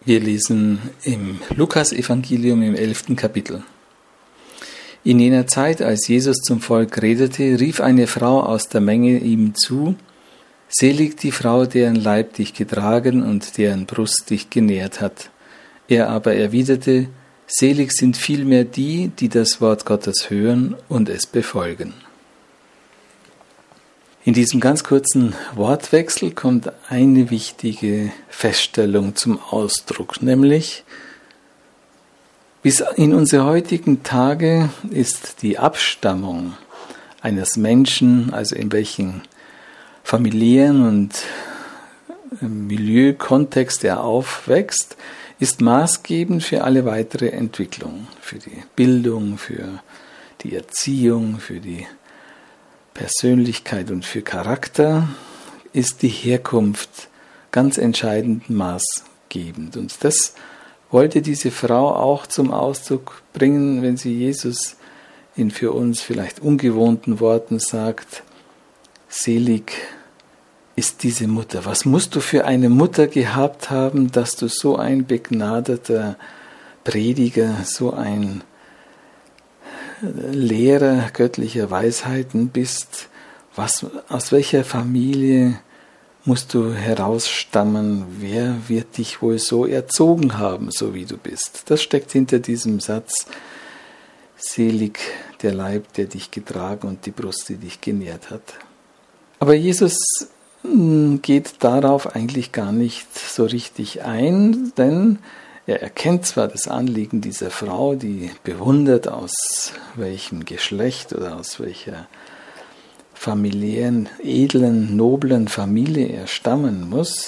Wir lesen im Lukas-Evangelium im 11. Kapitel. In jener Zeit, als Jesus zum Volk redete, rief eine Frau aus der Menge ihm zu: Selig die Frau, deren Leib dich getragen und deren Brust dich genährt hat. Er aber erwiderte: Selig sind vielmehr die, die das Wort Gottes hören und es befolgen. In diesem ganz kurzen Wortwechsel kommt eine wichtige Feststellung zum Ausdruck, nämlich: Bis in unsere heutigen Tage ist die Abstammung eines Menschen, also in welchem familiären und Milieukontext er aufwächst, ist maßgebend für alle weitere Entwicklung, für die Bildung, für die Erziehung, für die Persönlichkeit und für Charakter ist die Herkunft ganz entscheidend maßgebend. Und das wollte diese Frau auch zum Ausdruck bringen, wenn sie Jesus in für uns vielleicht ungewohnten Worten sagt: Selig ist diese Mutter. Was musst du für eine Mutter gehabt haben, dass du so ein begnadeter Prediger, so ein Lehrer göttlicher Weisheiten bist? Aus welcher Familie musst du herausstammen? Wer wird dich wohl so erzogen haben, so wie du bist? Das steckt hinter diesem Satz: Selig der Leib, der dich getragen und die Brust, die dich genährt hat. Aber Jesus geht darauf eigentlich gar nicht so richtig ein, denn er erkennt zwar das Anliegen dieser Frau, die bewundert, aus welchem Geschlecht oder aus welcher familiären, edlen, noblen Familie er stammen muss.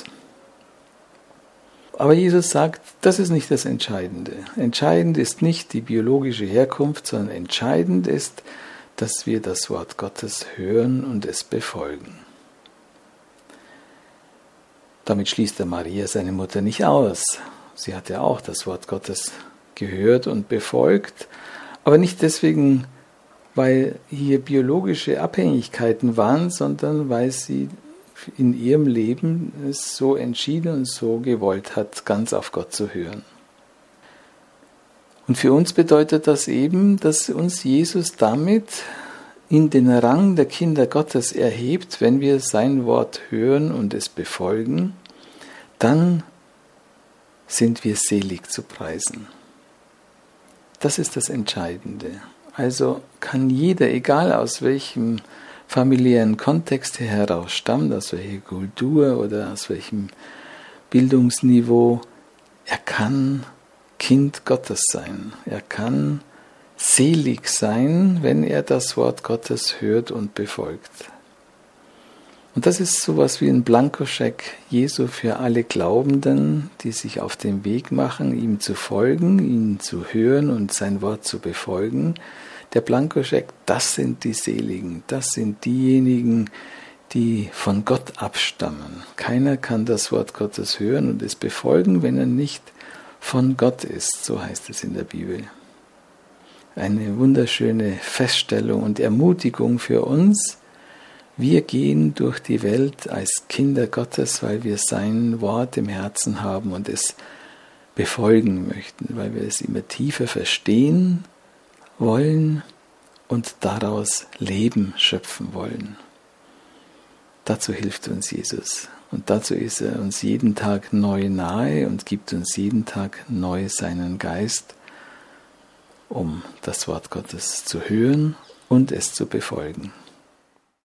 Aber Jesus sagt, das ist nicht das Entscheidende. Entscheidend ist nicht die biologische Herkunft, sondern entscheidend ist, dass wir das Wort Gottes hören und es befolgen. Damit schließt der Maria seine Mutter nicht aus. Sie hat ja auch das Wort Gottes gehört und befolgt, aber nicht deswegen, weil hier biologische Abhängigkeiten waren, sondern weil sie in ihrem Leben es so entschieden und so gewollt hat, ganz auf Gott zu hören. Und für uns bedeutet das eben, dass uns Jesus damit in den Rang der Kinder Gottes erhebt. Wenn wir sein Wort hören und es befolgen, dann sind wir selig zu preisen. Das ist das Entscheidende. Also kann jeder, egal aus welchem familiären Kontext er heraus stammt, aus welcher Kultur oder aus welchem Bildungsniveau, er kann Kind Gottes sein. Er kann selig sein, wenn er das Wort Gottes hört und befolgt. Und das ist sowas wie ein Blankoscheck Jesu für alle Glaubenden, die sich auf den Weg machen, ihm zu folgen, ihn zu hören und sein Wort zu befolgen. Der Blankoscheck, das sind die Seligen, das sind diejenigen, die von Gott abstammen. Keiner kann das Wort Gottes hören und es befolgen, wenn er nicht von Gott ist, so heißt es in der Bibel. Eine wunderschöne Feststellung und Ermutigung für uns. Wir gehen durch die Welt als Kinder Gottes, weil wir sein Wort im Herzen haben und es befolgen möchten, weil wir es immer tiefer verstehen wollen und daraus Leben schöpfen wollen. Dazu hilft uns Jesus und dazu ist er uns jeden Tag neu nahe und gibt uns jeden Tag neu seinen Geist, um das Wort Gottes zu hören und es zu befolgen.